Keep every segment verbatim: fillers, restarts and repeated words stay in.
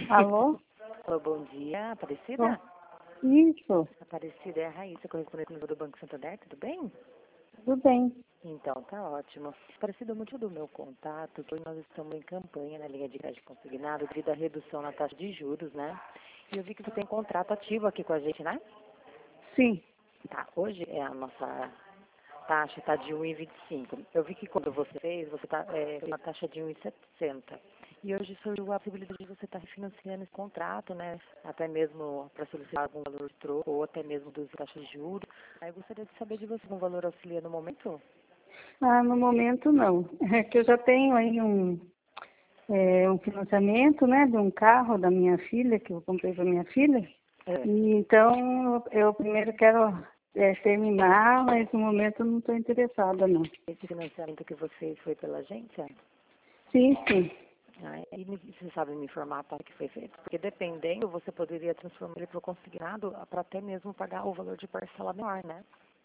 Alô? Alô, bom dia, Bom, Aparecida? isso, Aparecida é a Raíssa, correspondente do Banco Santander, tudo bem? tudo bem. Então, tá ótimo. Aparecida, o motivo do meu contato, que nós estamos em campanha na linha de crédito consignado devido à redução na taxa de juros, né? E eu vi que você tem contrato ativo aqui com a gente, né? Sim. Tá, hoje é a nossa taxa está de um vírgula vinte e cinco. Eu vi que quando você fez, você está é, uma taxa de um vírgula setenta. E hoje surgiu a possibilidade de você estar refinanciando esse contrato, né? Até mesmo para solicitar algum valor de troco ou até mesmo dos taxas de juros. Aí eu gostaria de saber de você um valor auxilia no momento? Ah, no momento não. É que eu já tenho aí um, é, um financiamento, né, de um carro da minha filha, que eu comprei para minha filha. É. E então eu, eu primeiro quero é, terminar, mas no momento eu não estou interessada, não. Esse financiamento que você fez foi pela agência? Sim, sim. Ah, e me- você sabe me informar para que foi feito? Porque dependendo, você poderia transformar ele para o consignado para até mesmo pagar o valor de parcela menor, né?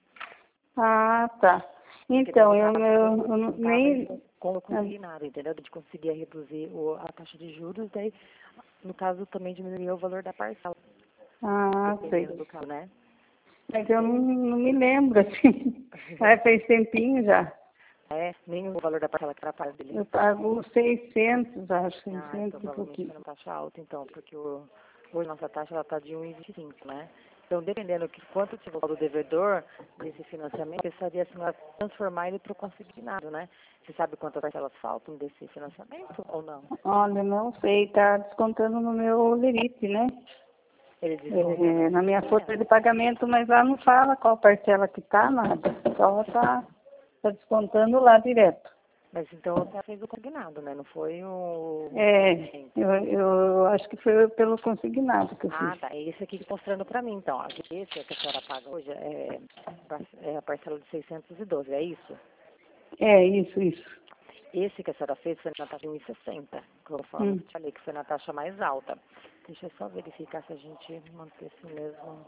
Ah, tá. Porque daí Então, no eu, caso eu, eu não- não estava nem... com o ah, consignado, entendeu? A gente conseguia reduzir o, a taxa de juros, daí no caso também diminuía o valor da parcela, Ah, sei. dependendo do caso, né? Mas eu não, não me lembro, assim. Ah, faz tempinho já. É, nem o valor da parcela que era paga dele. Eu pago seiscentos, acho, Ah, então seiscentos e provavelmente pouquinho. foi uma taxa alta, então, porque o, hoje nossa taxa está de um vírgula vinte e cinco, né? Então, dependendo que quanto tiver o do devedor desse financiamento, eu estaria assim, a transformar ele para o consignado, né? Você sabe quantas parcelas faltam desse financiamento ou não? Olha, não sei, tá descontando no meu lerite, né? Ele desconta no É, na minha financiamento? folha de pagamento, mas lá não fala qual parcela que tá, nada. Só tá, tá descontando lá direto. Mas então você fez o consignado, né? Não foi o... É, eu, eu acho que foi pelo consignado que eu fiz. Ah, tá. É esse aqui que está mostrando para mim, então. Ó. Esse que a senhora paga hoje é, par- é a parcela de seiscentos e doze, é isso? É, isso, isso. Esse que a senhora fez foi na taxa de um vírgula sessenta, conforme eu Hum. te falei, que foi na taxa mais alta. Deixa eu só verificar se a gente manter esse mesmo...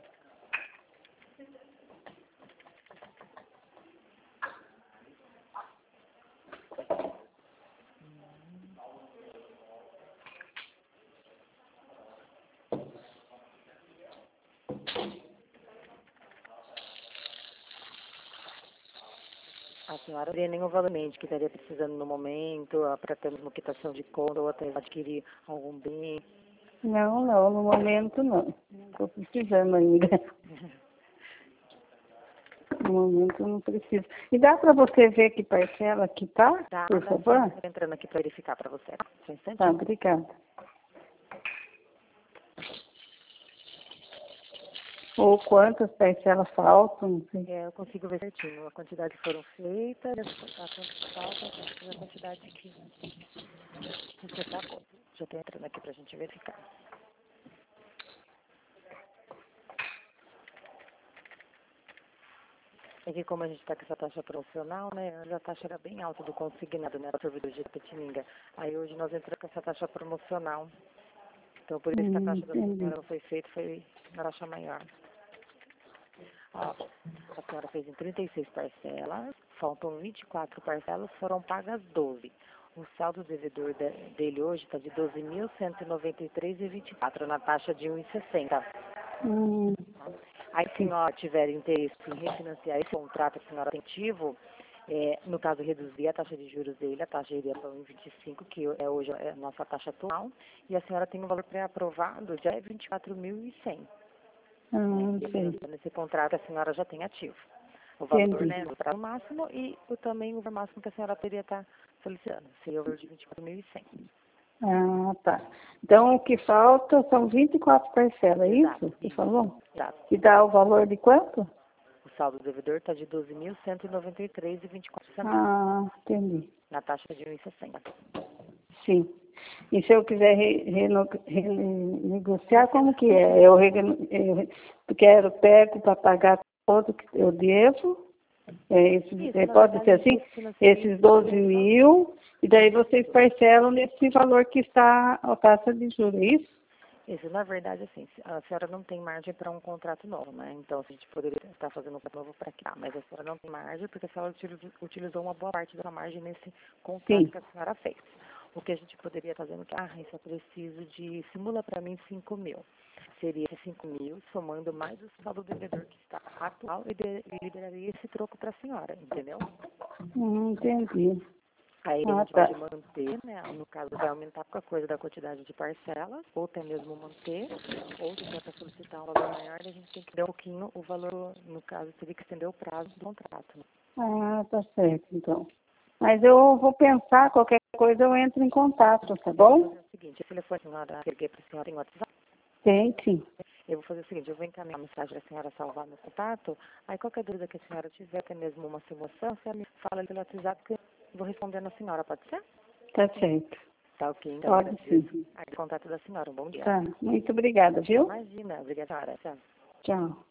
A senhora não teria nenhum valor em mente que estaria precisando no momento, para ter uma quitação de conta ou até adquirir algum bem. Não, não, no momento não. Estou precisando ainda. No momento eu não preciso. E dá para você ver que parcela que tá, Tá, por dá sim. favor? Tô entrando aqui para verificar para você. Só um Tá, instantinho. obrigada. Ou quantas parcelas faltam, não sei. É, eu consigo ver certinho a quantidade que foram feitas, a quanto que falta, a quantidade que você pagou. Já estou entrando aqui para a gente verificar. É que como a gente está com essa taxa promocional, né, antes a taxa era bem alta do consignado, né, para servidor de Tapetininga. Aí hoje nós entramos com essa taxa promocional. Então por isso que a Hum, taxa da entendi. senhora não foi feita, foi uma taxa maior. Ó, a senhora fez em trinta e seis parcelas, faltam vinte e quatro parcelas, foram pagas doze. O saldo devedor de- dele hoje está de doze mil cento e noventa e três reais e vinte e quatro na taxa de um vírgula sessenta. Hum, Aí, se a sim. senhora tiver interesse em refinanciar esse contrato que a senhora tem ativo, é, no caso, reduzir a taxa de juros dele, a taxa iria para um vírgula vinte e cinco, que é hoje é a nossa taxa atual, e a senhora tem um valor pré-aprovado de vinte e quatro mil e cem. Né, Ah, sei. refinanciando esse contrato que a senhora já tem ativo. O valor, Entendi. né, do prazo máximo e o, também o valor máximo que a senhora teria estar solicitando, seria o valor de vinte e quatro mil e cem. Ah, tá. Então, o que falta são vinte e quatro parcelas, é Exato, isso? Você isso, falou? exato. E dá o valor de quanto? O saldo do devedor está de doze mil cento e noventa e três reais e vinte e quatro centavos, Ah, entendi. na taxa de um vírgula sessenta. Sim. E se eu quiser re, reno- renegociar, como que é? Eu, rene- eu quero, pego para pagar todo que eu devo, é, esse, Isso, é, na pode ser verdade, assim? esse financiamento, Esses doze mil, e daí vocês parcelam nesse valor que está a taxa de juros, é isso? isso, na verdade, assim, a senhora não tem margem para um contrato novo, né? Então, a gente poderia estar fazendo um contrato novo para criar, mas a senhora não tem margem porque a senhora utilizou utilizou uma boa parte da margem nesse contrato Sim. que a senhora fez. o que a gente poderia fazer no que, ah, isso eu preciso de, simula para mim cinco mil. Seria esses cinco mil, somando mais o saldo do devedor que está atual e, de, e liberaria esse troco para a senhora, entendeu? Hum, entendi. Aí a Ah, gente tá. pode manter, né? No caso, vai aumentar por coisa da quantidade de parcelas, ou até mesmo manter, ou se for para solicitar um valor maior, a gente tem que dar um pouquinho o valor, no caso, teria que estender o prazo do contrato. Né? Ah, tá certo, então. Mas eu vou pensar, qualquer coisa eu entro em contato, tá Eu vou bom? fazer o seguinte, se ele for a senhora, eu liguei para a senhora em WhatsApp, Tem, sim. eu vou fazer o seguinte, eu vou encaminhar a mensagem para a senhora salvar meu contato, aí qualquer dúvida que a senhora tiver, até mesmo uma simulação, você me fala pelo WhatsApp que eu vou respondendo a senhora, pode ser? Tá certo. Tá ok, então, Pode agradeço. sim. Aí, contato da senhora, um bom dia. Tá. Muito obrigada, viu? Imagina, obrigada, senhora. Tchau. Tchau.